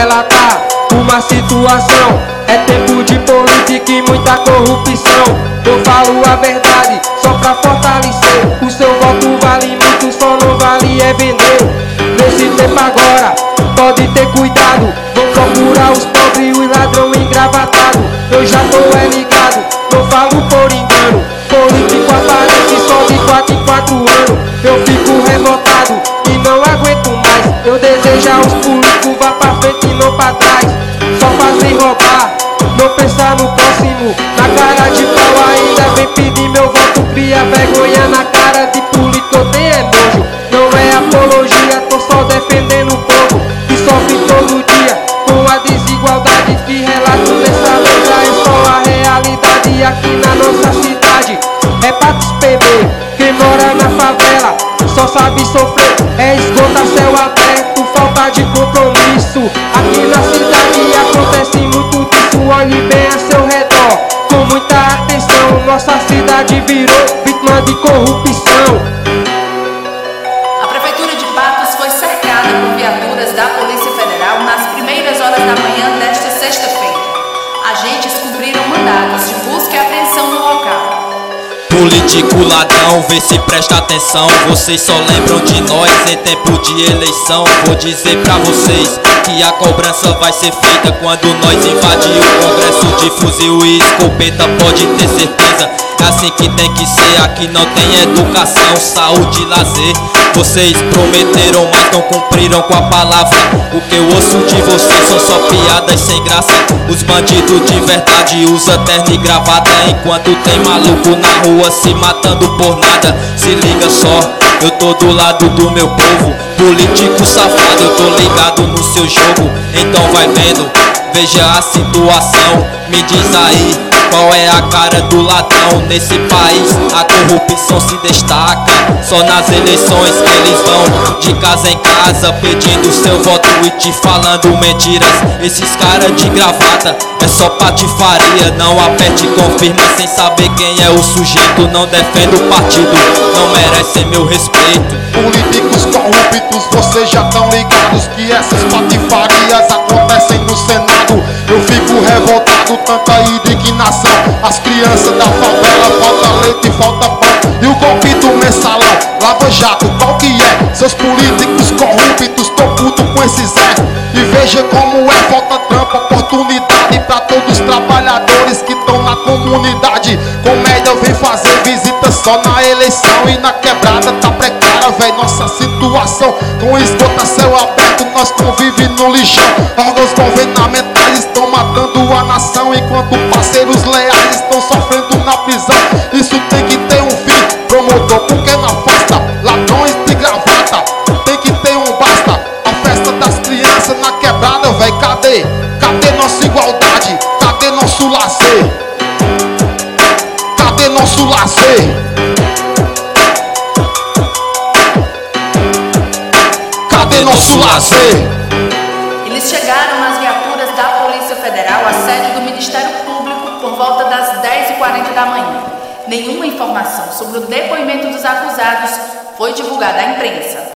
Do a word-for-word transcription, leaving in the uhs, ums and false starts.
relatar uma situação. É tempo de política e muita corrupção. Eu falo a verdade só pra fortalecer. O seu voto vale muito, só não vale é vender. Nesse tempo agora, pode ter cuidado. Vou procurar os pobres e os ladrão engravatados. Eu já tô é ligado, não falo por engano. Político aparece só de quatro em quatro anos. Eu fico revoltado e não aguento mais. Eu desejo aos políticos vá pra frente e não pra trás. Só fazem roubar, não pensar no próximo. Na cara de pau ainda vem pedir meu voto. Cria vergonha na cara de político, eu tenho é nojo. Não é apologia, tô só defendendo o povo que sofre todo dia com a desigualdade. Que relato nessa letra é só a realidade aqui na nossa cidade. É pra te perder, quem mora na favela só sabe sofrer. É esgota céu aberto, falta de compromisso. Aqui na cidade acontece muito disso. Olhe bem a seu redor, com muita atenção. Nossa cidade virou vítima de corrupção. A Prefeitura de Patos foi cercada por viaturas da Polícia Federal nas primeiras horas da manhã desta sexta-feira. Agentes cumpriram mandados de busca e apreensão no local. Político ladrão, vê se presta atenção. Vocês só lembram de nós em tempo de eleição. Vou dizer pra vocês que a cobrança vai ser feita quando nós invadir o Congresso de fuzil e escopeta, pode ter certeza. É assim que tem que ser, aqui não tem educação, saúde e lazer. Vocês prometeram, mas não cumpriram com a palavra. O que eu ouço de vocês são só piadas sem graça. Os bandidos de verdade usam terno e gravata, enquanto tem maluco na rua se matando por nada. Se liga só, eu tô do lado do meu povo. Político safado, eu tô ligado no seu jogo. Então vai vendo, veja a situação. Me diz aí, qual é a cara do ladrão? Nesse país a corrupção se destaca. Só nas eleições que eles vão de casa em casa pedindo seu voto e te falando mentiras. Esses caras de gravata é só patifaria. Não aperte e confirma sem saber quem é o sujeito. Não defende o partido, não merecem meu respeito. Políticos corruptos, vocês já estão ligados que essas patifarias acontecem no Senado. Eu fico revoltado, tanta indignação. As crianças da favela, falta leite e falta pão. E o golpe do mensalão, Lava Jato, qual que é? Seus políticos corruptos, tô puto com esses Zé. E veja como é, falta trampa, oportunidade pra todos os trabalhadores que estão na comunidade. Comédia vem fazer visita só na eleição. E na quebrada tá precária, véi, nossa situação. Com esgota céu aberto, nós convive no lixão. Órgãos governamentais estão matando a nação, enquanto parceiros leais estão sofrendo na prisão. Isso tem que ter um fim, promotor, porque não afasta ladrões de gravata. Tem que ter um basta. A festa das crianças na quebrada, véi, cadê? Cadê nossa igualdade? Cadê nosso lazer? Cadê nosso lazer? Cadê nosso lazer? Eles chegaram nas viaturas da Polícia Federal à sede do Ministério Público por volta das dez e quarenta da manhã. Nenhuma informação sobre o depoimento dos acusados foi divulgada à imprensa.